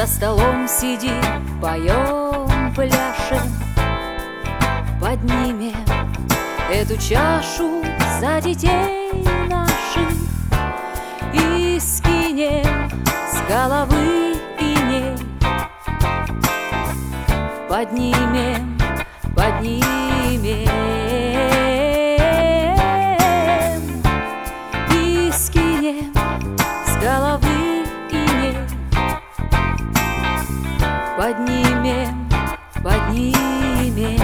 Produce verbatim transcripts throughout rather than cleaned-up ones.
За столом сидим, поем, пляшем, поднимем эту чашу за детей наших и скинем с головы иней. Поднимем, поднимем и скинем с головы иней. Поднимем, поднимем.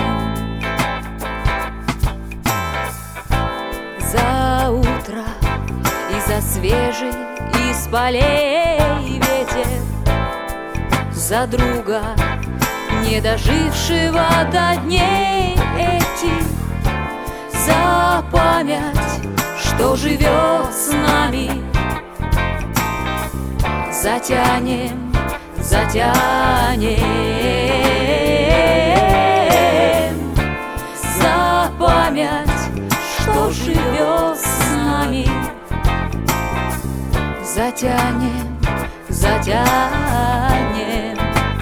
За утро и за свежий из полей ветер, за друга, не дожившего до дней этих, за память, что живет с нами. Затянем, затянем за память, что живет с нами. Затянем, затянем.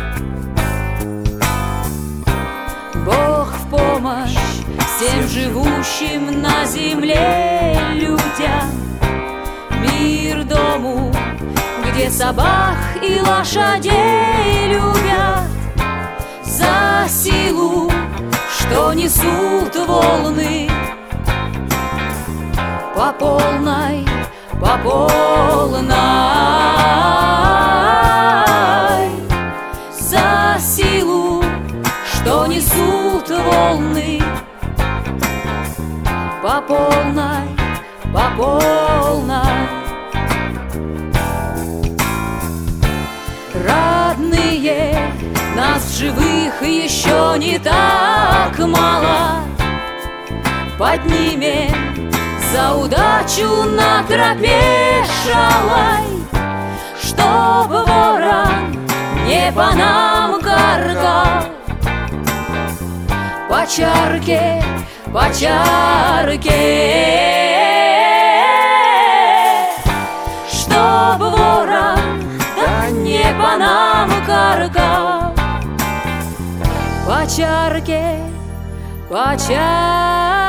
Бог в помощь всем живущим на земле людям, мир дому, где собак и лошадей любят, за силу, что несут волны по полной, по полной, за силу, что несут волны по полной, по полной. Родные, нас живых еще не так мало. Поднимем за удачу на тропе шалой, чтоб ворон не по нам каркал. По чарке, по чарке, чтоб ворон да не по нам каркал. По чарке, по чарке.